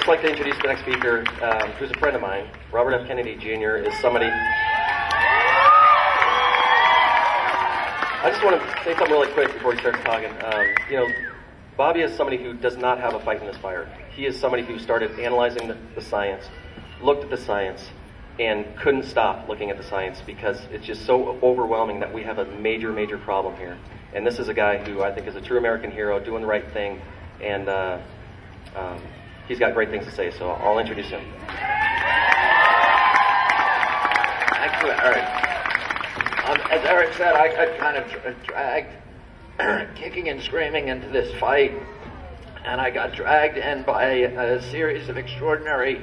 like to introduce the next speaker, who's a friend of mine. Robert F. Kennedy Jr. is somebody... I just want to say something really quick before he starts talking. Bobby is somebody who does not have a fight in his fire. He is somebody who started analyzing the science, looked at the science, and couldn't stop looking at the science because it's just so overwhelming that we have a major, major problem here. And this is a guy who I think is a true American hero, doing the right thing, and he's got great things to say, so I'll introduce him. Thank you, Eric. As Eric said, I got kind of dragged kicking and screaming into this fight, and I got dragged in by a series of extraordinary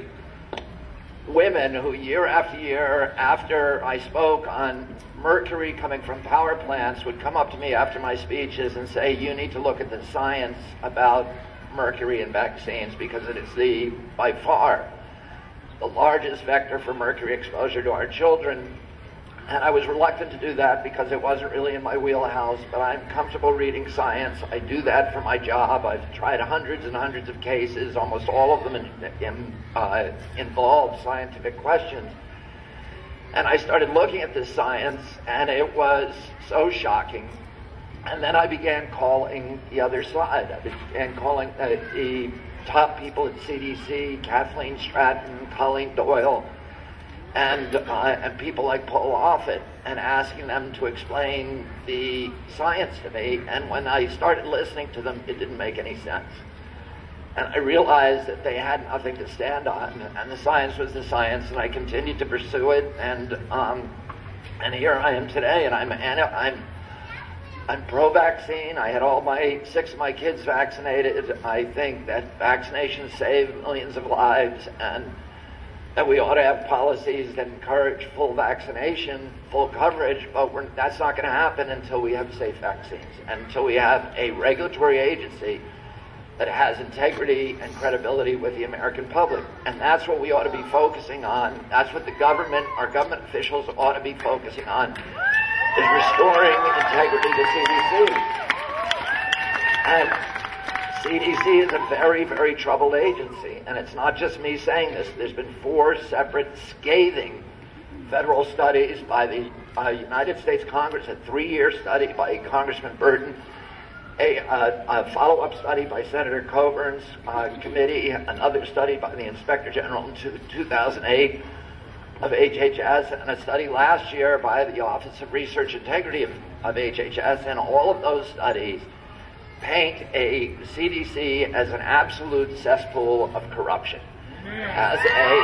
women who year after year, after I spoke on mercury coming from power plants, would come up to me after my speeches and say, you need to look at the science about mercury in vaccines because it is by far the largest vector for mercury exposure to our children. And I was reluctant to do that because it wasn't really in my wheelhouse, but I'm comfortable reading science. I do that for my job. I've tried hundreds and hundreds of cases. Almost all of them involve scientific questions. And I started looking at this science, and it was so shocking. And then I began calling the other side. I began calling the top people at CDC, Kathleen Stratton, Colleen Doyle, and people like Paul Offit, and asking them to explain the science to me. And when I started listening to them, it didn't make any sense. And I realized that they had nothing to stand on, and the science was the science, and I continued to pursue it. And here I am today, and I'm pro-vaccine. I had six of my kids vaccinated. I think that vaccinations save millions of lives, and that we ought to have policies that encourage full vaccination, full coverage, but that's not going to happen until we have safe vaccines, and until we have a regulatory agency that has integrity and credibility with the American public. And that's what we ought to be focusing on. That's what our government officials ought to be focusing on, is restoring integrity to CDC. And CDC is a very, very troubled agency, and it's not just me saying this. There's been 4 separate scathing federal studies by the United States Congress, a 3-year study by Congressman Burton, a follow-up study by Senator Coburn's committee, another study by the Inspector General in 2008 of HHS, and a study last year by the Office of Research Integrity of HHS, and all of those studies paint a CDC as an absolute cesspool of corruption, as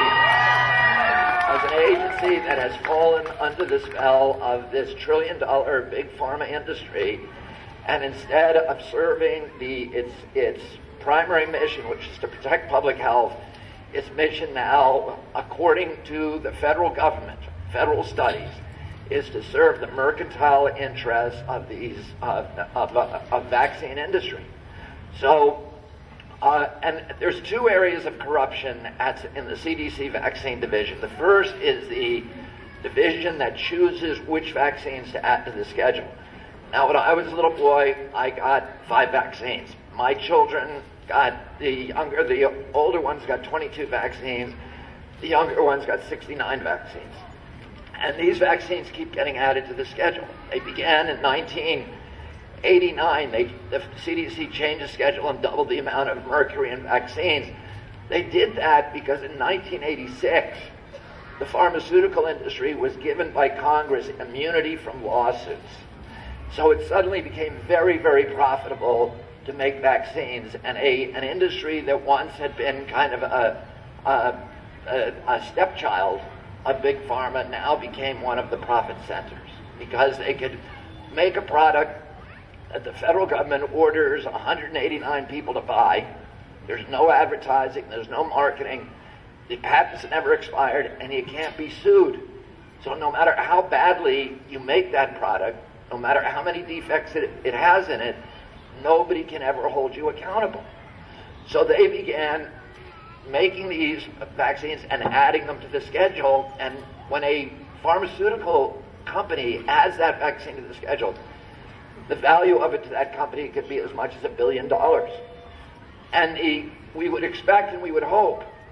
an agency that has fallen under the spell of this trillion-dollar big pharma industry, and instead of serving its primary mission, which is to protect public health, its mission now, according to the federal government, federal studies, is to serve the mercantile interests of of vaccine industry. So, and there's 2 areas of corruption in the CDC vaccine division. The first is the division that chooses which vaccines to add to the schedule. Now, when I was a little boy, I got 5 vaccines. My children got the older ones got 22 vaccines. The younger ones got 69 vaccines. And these vaccines keep getting added to the schedule. They began in 1989. The CDC changed the schedule and doubled the amount of mercury in vaccines. They did that because in 1986, the pharmaceutical industry was given by Congress immunity from lawsuits. So it suddenly became very, very profitable to make vaccines, and an industry that once had been kind of a stepchild of big pharma now became one of the profit centers, because they could make a product that the federal government orders 189 people to buy. There's no advertising, there's no marketing, the patents never expired, and you can't be sued. So no matter how badly you make that product, no matter how many defects it has in it, nobody can ever hold you accountable. So they began making these vaccines and adding them to the schedule, and when a pharmaceutical company adds that vaccine to the schedule, the value of it to that company could be as much as $1 billion. And we would expect and we would hope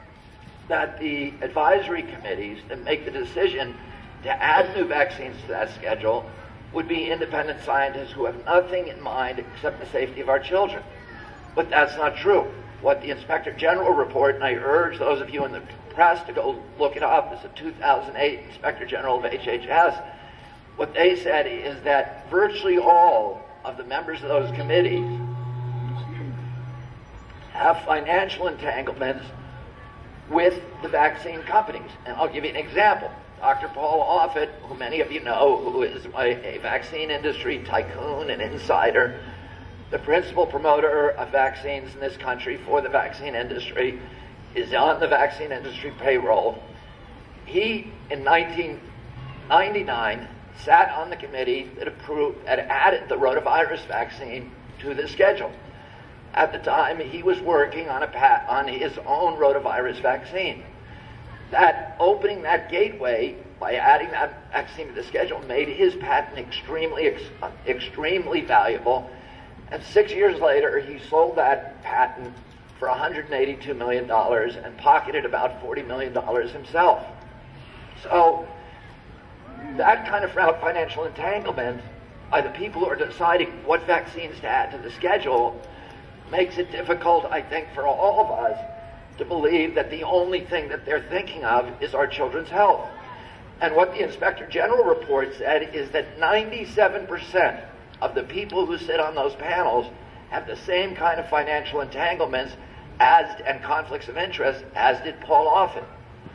that the advisory committees that make the decision to add new vaccines to that schedule would be independent scientists who have nothing in mind except the safety of our children. But that's not true. What the Inspector General report, and I urge those of you in the press to go look it up, is the 2008 Inspector General of HHS. What they said is that virtually all of the members of those committees have financial entanglements with the vaccine companies. And I'll give you an example. Dr. Paul Offit, who many of you know, who is a vaccine industry tycoon and insider, the principal promoter of vaccines in this country for the vaccine industry, is on the vaccine industry payroll. He, in 1999, sat on the committee that added the rotavirus vaccine to the schedule. At the time, he was working on his own rotavirus vaccine. That opening that gateway by adding that vaccine to the schedule made his patent extremely valuable. And 6 years later, he sold that patent for $182 million and pocketed about $40 million himself. So that kind of financial entanglement by the people who are deciding what vaccines to add to the schedule makes it difficult, I think, for all of us to believe that the only thing that they're thinking of is our children's health. And what the Inspector General report said is that 97% of the people who sit on those panels have the same kind of financial entanglements and conflicts of interest as did Paul Offit.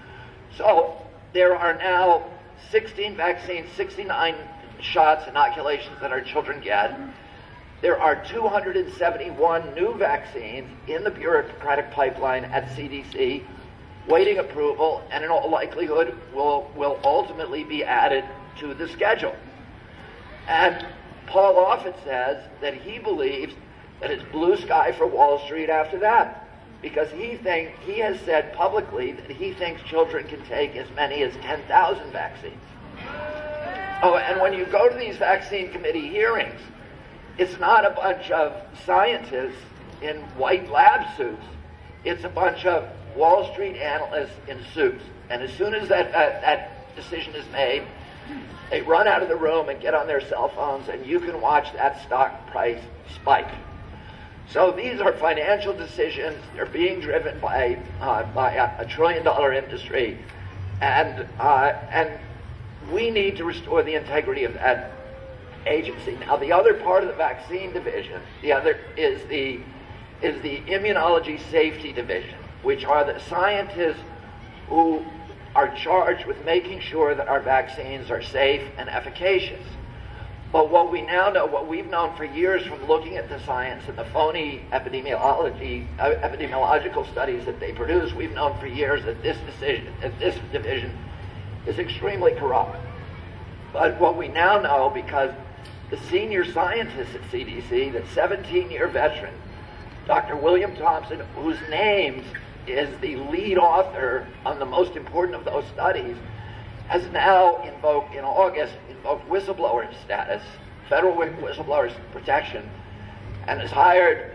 So there are now 16 vaccines, 69 shots, inoculations that our children get. There are 271 new vaccines in the bureaucratic pipeline at CDC waiting approval, and in all likelihood will ultimately be added to the schedule. And Paul Offit says that he believes that it's blue sky for Wall Street after that, because he has said publicly that he thinks children can take as many as 10,000 vaccines. Oh, and when you go to these vaccine committee hearings, it's not a bunch of scientists in white lab suits. It's a bunch of Wall Street analysts in suits. And as soon as that decision is made, they run out of the room and get on their cell phones, and you can watch that stock price spike. So these are financial decisions. They're being driven by a trillion-dollar industry, and we need to restore the integrity of that agency. Now, the other part of the vaccine division, the other is the immunology safety division, which are the scientists who are charged with making sure that our vaccines are safe and efficacious. But what we now know, what we've known for years from looking at the science and the phony epidemiological studies that they produce, we've known for years that this division is extremely corrupt. But what we now know, because the senior scientist at CDC, the 17-year veteran, Dr. William Thompson, whose name is the lead author on the most important of those studies, has now in August invoked whistleblower status, federal whistleblower protection, and has hired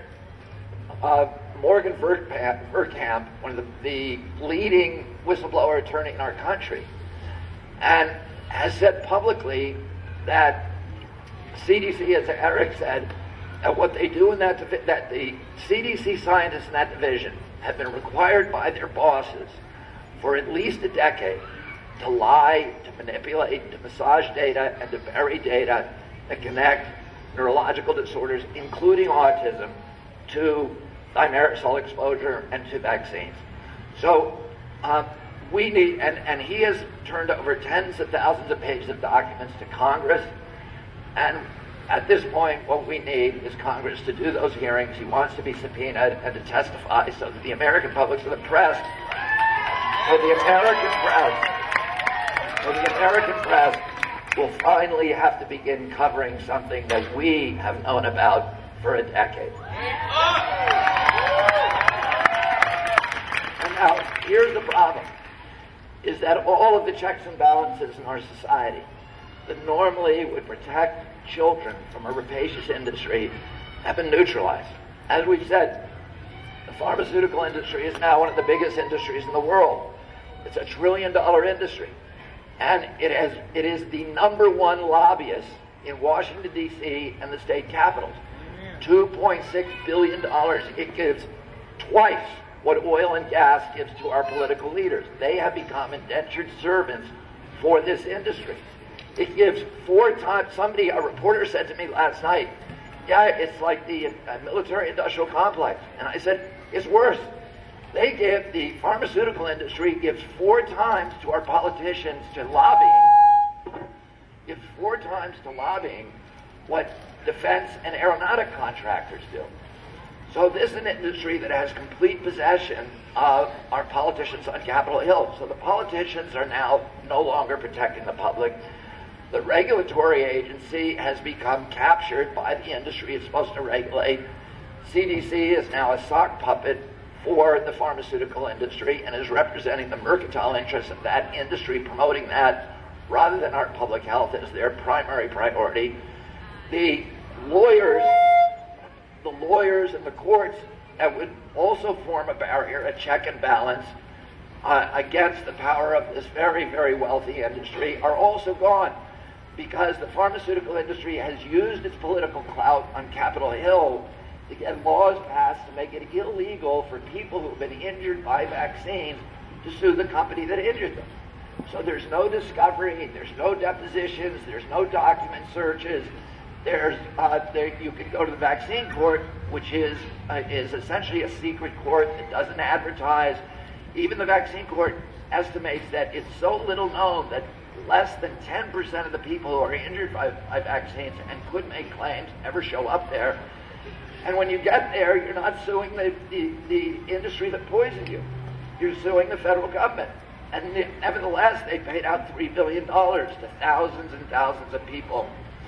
Morgan Verkamp, one of the leading whistleblower attorney in our country, and has said publicly that CDC, as Eric said, that what they do in that the CDC scientists in that division have been required by their bosses for at least a decade to lie, to manipulate, to massage data, and to bury data that connect neurological disorders, including autism, to thimerosal exposure and to vaccines. So we need, and he has turned over tens of thousands of pages of documents to Congress, and at this point, what we need is Congress to do those hearings. He wants to be subpoenaed and to testify so that the American public, so the American press will finally have to begin covering something that we have known about for a decade. And now, here's the problem, is that all of the checks and balances in our society that normally would protect children from a rapacious industry have been neutralized. As we've said, The pharmaceutical industry is now one of the biggest industries in the world. It's $1 trillion industry. And it is the number one lobbyist in Washington, D.C. and the state capitals. $2.6 billion. It gives twice what oil and gas gives to our political leaders. They have become indentured servants for this industry. It gives 4 times. A reporter said to me last night, yeah, it's like the military-industrial complex. And I said, it's worse. The pharmaceutical industry gives 4 times to our politicians to lobbying, what defense and aeronautic contractors do. So this is an industry that has complete possession of our politicians on Capitol Hill. So the politicians are now no longer protecting the public. The regulatory agency has become captured by the industry it's supposed to regulate. CDC is now a sock puppet for the pharmaceutical industry and is representing the mercantile interests of that industry, promoting that rather than our public health as their primary priority. The lawyers and the courts that would also form a barrier, a check and balance against the power of this very, very wealthy industry are also gone, because the pharmaceutical industry has used its political clout on Capitol Hill to get laws passed to make it illegal for people who have been injured by vaccines to sue the company that injured them. So there's no discovery, there's no depositions, there's no document searches. You can go to the vaccine court, which is essentially a secret court that doesn't advertise. Even the vaccine court estimates that it's so little known that less than 10% of the people who are injured by vaccines and could make claims ever show up there. And when you get there, you're not suing the industry that poisoned you. You're suing the federal government. And nevertheless, they paid out $3 billion to thousands and thousands of people.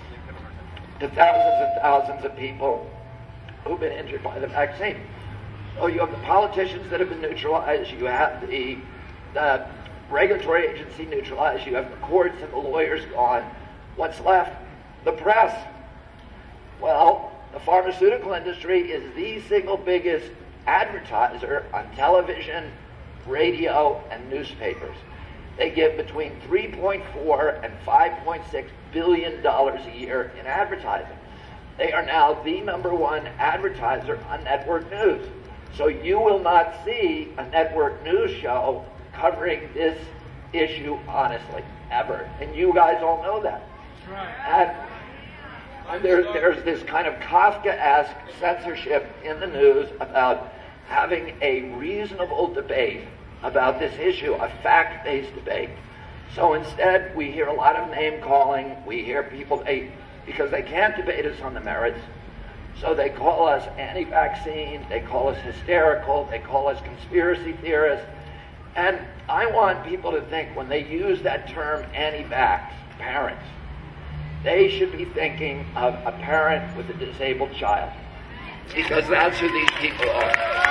Who've been injured by the vaccine. So you have the politicians that have been neutralized, you have the regulatory agency neutralized, you have the courts and the lawyers gone. What's left? The press. Well, the pharmaceutical industry is the single biggest advertiser on television, radio, and newspapers. They give between $3.4 and $5.6 billion a year in advertising. They are now the number one advertiser on network news. So you will not see a network news show covering this issue honestly, ever. And you guys all know that. Right. And there's this kind of Kafka-esque censorship in the news about having a reasonable debate about this issue, a fact-based debate. So instead, we hear a lot of name-calling. We hear people, because they can't debate us on the merits, so they call us anti-vaccine, they call us hysterical, they call us conspiracy theorists. And I want people to think, when they use that term anti-vax, parents, they should be thinking of a parent with a disabled child, because that's who these people are.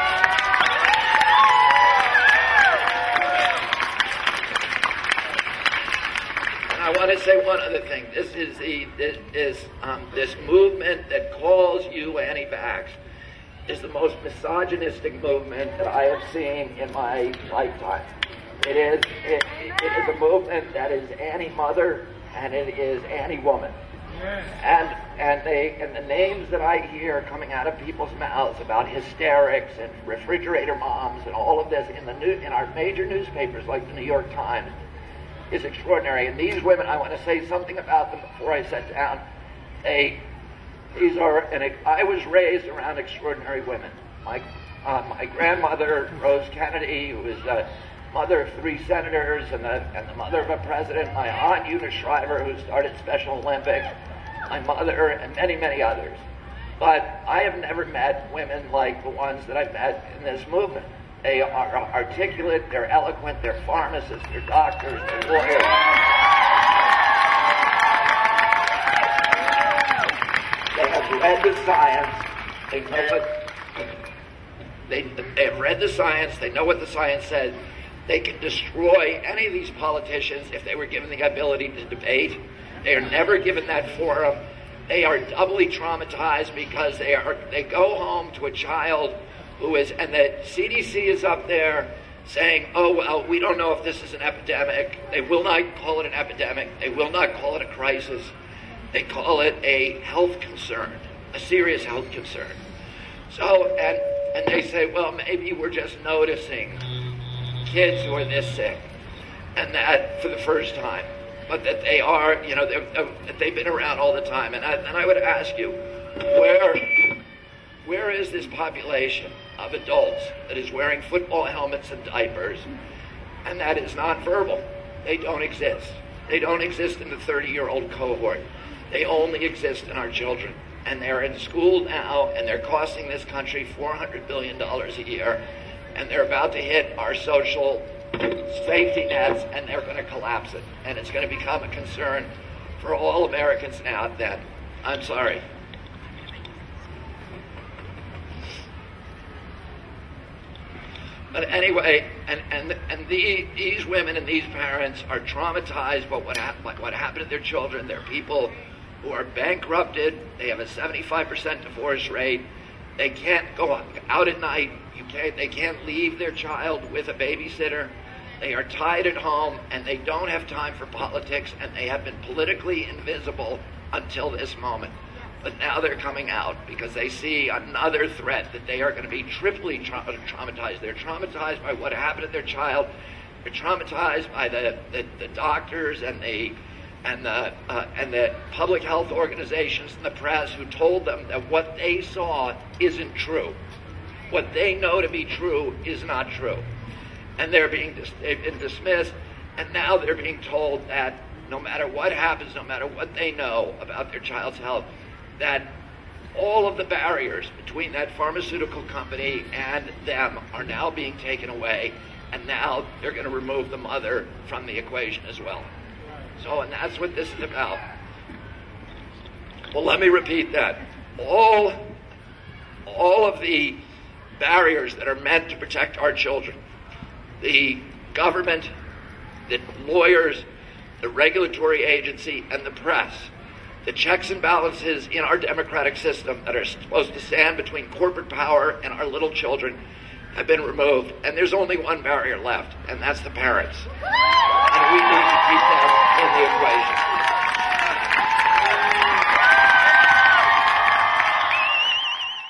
I want to say one other thing. This is this movement that calls you anti-vax is the most misogynistic movement that I have seen in my lifetime. It is a movement that is anti-mother and it is anti-woman. And the names that I hear coming out of people's mouths about hysterics and refrigerator moms and all of this in our major newspapers like the New York Times is extraordinary. And these women, I want to say something about them before I sit down. I was raised around extraordinary women. My grandmother, Rose Kennedy, who was the mother of 3 senators and the mother of a president. My aunt, Eunice Shriver, who started Special Olympics. My mother, and many, many others. But I have never met women like the ones that I've met in this movement. They are articulate, they're eloquent, they're pharmacists, they're doctors, they're lawyers. They have read the science, they have read the science, they know what the science says. They can destroy any of these politicians if they were given the ability to debate. They are never given that forum. They are doubly traumatized because they go home to a child and the CDC is up there saying, oh, well, we don't know if this is an epidemic. They will not call it an epidemic. They will not call it a crisis. They call it a health concern, a serious health concern. So, and they say, well, maybe we're just noticing kids who are this sick, and that for the first time, but that they are, they've been around all the time. And I would ask you, where is this population of adults that is wearing football helmets and diapers, and that is nonverbal? They don't exist. They don't exist in the 30-year-old cohort. They only exist in our children. And they're in school now, and they're costing this country $400 billion a year, and they're about to hit our social safety nets, and they're going to collapse it. And it's going to become a concern for all Americans now then. I'm sorry. But anyway, and these women and these parents are traumatized by what happened to their children. They're people who are bankrupted. They have a 75% divorce rate. They can't go out at night. They can't leave their child with a babysitter. They are tied at home, and they don't have time for politics, and they have been politically invisible until this moment. But now they're coming out because they see another threat that they are going to be triply traumatized. They're traumatized by what happened to their child. They're traumatized by the doctors and the public health organizations and the press who told them that what they saw isn't true. What they know to be true is not true. And they've been dismissed, and now they're being told that no matter what happens, no matter what they know about their child's health, that all of the barriers between that pharmaceutical company and them are now being taken away, and now they're going to remove the mother from the equation as well. So, and that's what this is about. Well, let me repeat that. All of the barriers that are meant to protect our children, the government, the lawyers, the regulatory agency, and the press, the checks and balances in our democratic system that are supposed to stand between corporate power and our little children have been removed. And there's only one barrier left, and that's the parents. And we need to keep them in the equation.